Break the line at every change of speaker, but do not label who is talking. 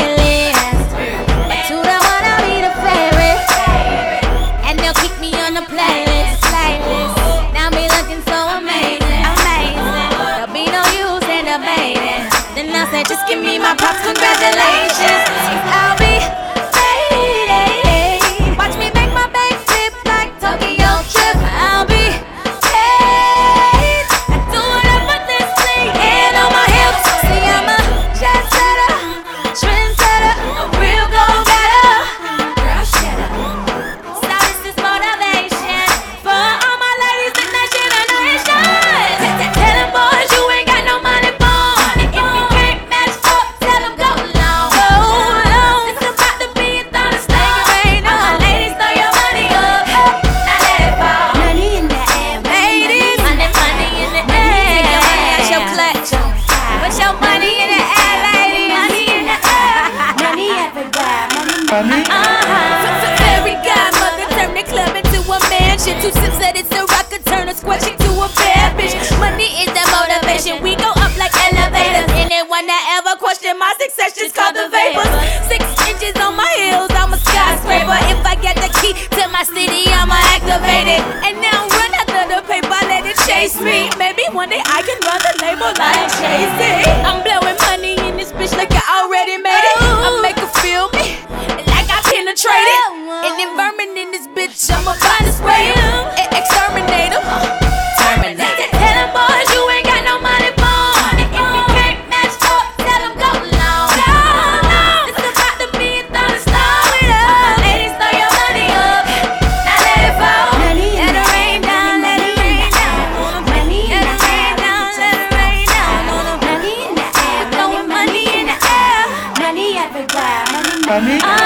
playlist. But to the one I'll be the favorite, and they'll keep me on the playlist. Now me looking so amazing. There'll be no use in debating. Then I said, just give me my props, congratulations. I'll be fading. Watch me make my bank flip like Tokyo trip. I'll be paid. I do it up with this thing and on my hips. See, I'm a jet setter, trendsetter, a real go-getter. Girl, shut up. So this is motivation for all my ladies in that generation. Tell them boys you ain't got no money for. If you can't match up, tell them go long. Go long. It's about to be a thunderstorm. All my ladies, throw your money up. Now let it fall. Money in the air, ladies. Money in the air. Take your money out your clutch. Put your money in the air, ladies. Money in the air. Money everywhere. Money. Fairy godmother turn the club into a mansion. 2 sips of this rock could turn a squash into a bad bitch. Money is the motivation. We go up like elevators. Anyone that ever question my success just call the vapors. 6 inches on my heels, I'm a skyscraper. If I get the key to my city, I'ma activate it. And now run after the paper, let it chase me. Maybe one day I can run the label like Jay-Z. I'm blowing money in this bitch like I already made it. I make her feel me like I penetrated. And then vermin in this bitch, I'ma find a spray him and exterminate him. Terminate. Tell them boys you ain't got no money for. If you can't match up, tell them go long. It's about to be a thunderstorm. Ladies, throw your money up. Now let it fall. Let it rain down, let it rain down. Let it rain down, let it rain down. Money in the air, blowing money in the air. Money everywhere, money.